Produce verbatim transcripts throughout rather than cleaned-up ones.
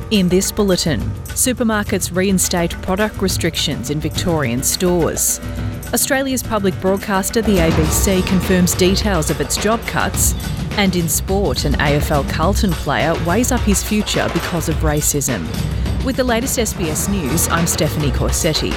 In this bulletin, supermarkets reinstate product restrictions in Victorian stores. Australia's public broadcaster, the A B C, confirms details of its job cuts. And in sport, an A F L Carlton player weighs up his future because of racism. With the latest S B S News, I'm Stephanie Corsetti.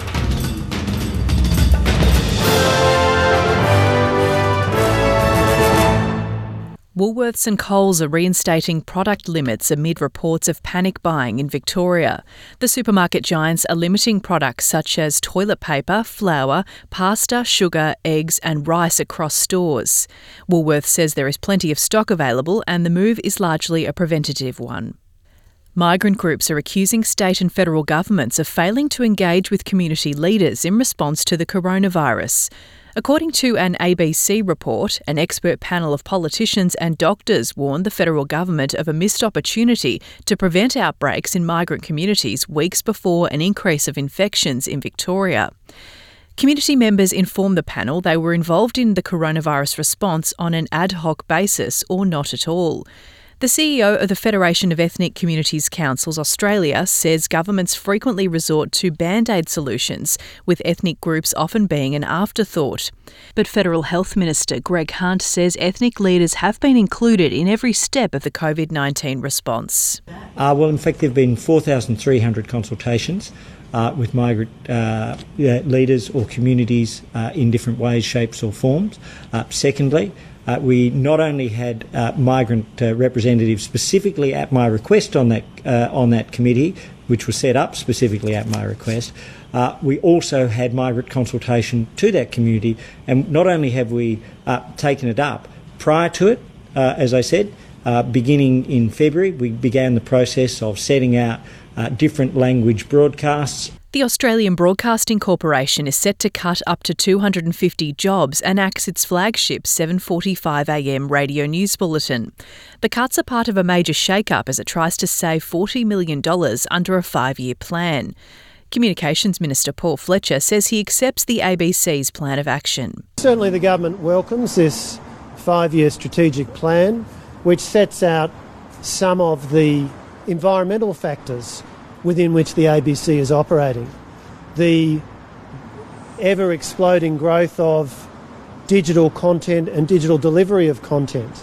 Woolworths and Coles are reinstating product limits amid reports of panic buying in Victoria. The supermarket giants are limiting products such as toilet paper, flour, pasta, sugar, eggs and rice across stores. Woolworths says there is plenty of stock available and the move is largely a preventative one. Migrant groups are accusing state and federal governments of failing to engage with community leaders in response to the coronavirus. According to an A B C report, an expert panel of politicians and doctors warned the federal government of a missed opportunity to prevent outbreaks in migrant communities weeks before an increase of infections in Victoria. Community members informed the panel they were involved in the coronavirus response on an ad hoc basis or not at all. The C E O of the Federation of Ethnic Communities Councils Australia says governments frequently resort to band-aid solutions, with ethnic groups often being an afterthought. But Federal Health Minister Greg Hunt says ethnic leaders have been included in every step of the COVID nineteen response. Uh, well, in fact, there have been four thousand three hundred consultations uh, with migrant uh, leaders or communities uh, in different ways, shapes or forms. Uh, secondly, Uh, we not only had uh, migrant uh, representatives specifically at my request on that uh, on that committee, which was set up specifically at my request, uh, we also had migrant consultation to that community. And not only have we uh, taken it up prior to it, uh, as I said, uh, beginning in February, we began the process of setting out uh, different language broadcasts. The Australian Broadcasting Corporation is set to cut up to two hundred fifty jobs and axes its flagship seven forty-five a m radio news bulletin. The cuts are part of a major shake-up as it tries to save forty million dollars under a five-year plan. Communications Minister Paul Fletcher says he accepts the A B C's plan of action. Certainly the government welcomes this five-year strategic plan, which sets out some of the environmental factors within which the A B C is operating. The ever-exploding growth of digital content and digital delivery of content.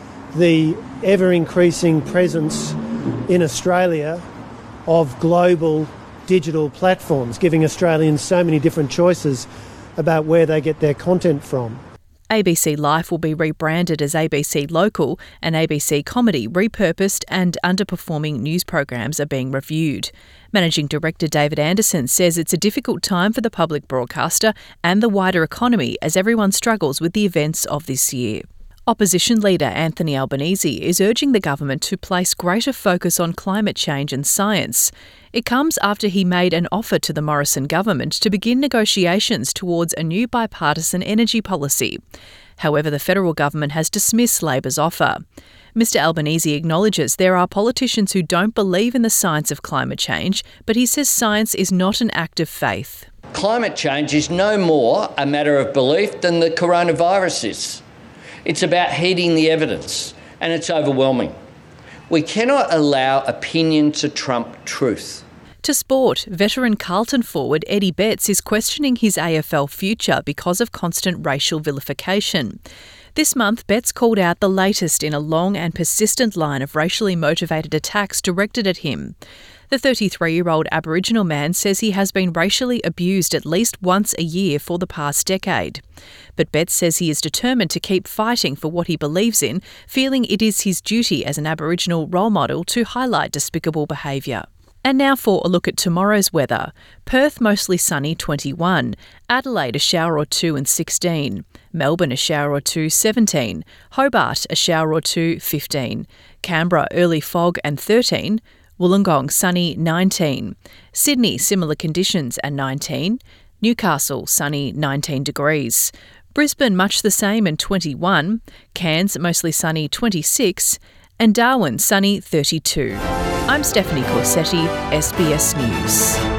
The ever-increasing presence in Australia of global digital platforms, giving Australians so many different choices about where they get their content from. A B C Life will be rebranded as A B C Local, and A B C Comedy repurposed, and underperforming news programs are being reviewed. Managing Director David Anderson says it's a difficult time for the public broadcaster and the wider economy as everyone struggles with the events of this year. Opposition leader Anthony Albanese is urging the government to place greater focus on climate change and science. It comes after he made an offer to the Morrison government to begin negotiations towards a new bipartisan energy policy. However, the federal government has dismissed Labor's offer. Mister Albanese acknowledges there are politicians who don't believe in the science of climate change, but he says science is not an act of faith. Climate change is no more a matter of belief than the coronavirus is. It's about heeding the evidence, and it's overwhelming. We cannot allow opinion to trump truth. To sport, veteran Carlton forward Eddie Betts is questioning his A F L future because of constant racial vilification. This month, Betts called out the latest in a long and persistent line of racially motivated attacks directed at him. The thirty-three-year-old Aboriginal man says he has been racially abused at least once a year for the past decade. But Betts says he is determined to keep fighting for what he believes in, feeling it is his duty as an Aboriginal role model to highlight despicable behaviour. And now for a look at tomorrow's weather. Perth mostly sunny, twenty-one. Adelaide a shower or two and sixteen. Melbourne a shower or two, seventeen. Hobart a shower or two, fifteen. Canberra early fog and thirteen. Wollongong sunny, nineteen. Sydney similar conditions and nineteen. Newcastle sunny, nineteen degrees. Brisbane much the same and twenty-one. Cairns mostly sunny, twenty-six. And Darwin sunny, thirty-two. I'm Stephanie Corsetti, S B S News.